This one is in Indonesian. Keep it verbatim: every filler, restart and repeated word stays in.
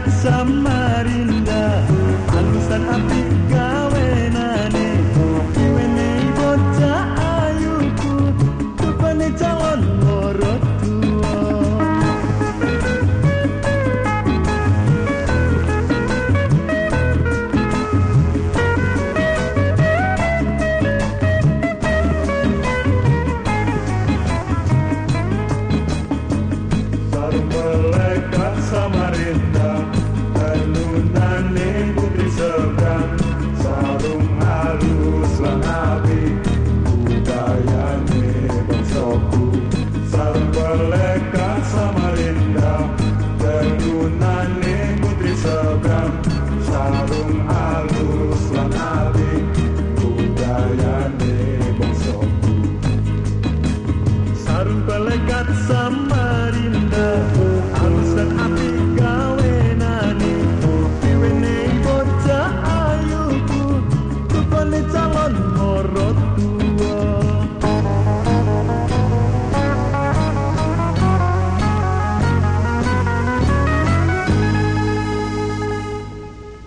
Samarinda alusan api gawenane iwene bocah ayuku rupane calon loro tua. Sarung melekat Samarinda tenunane putri seberang sarung halus lan apik budayane bangsaku. Sarung melekat Samarinda tenunane putri seberang sarung halus lan apik budayane bangsaku. Sarung melekat Samarinda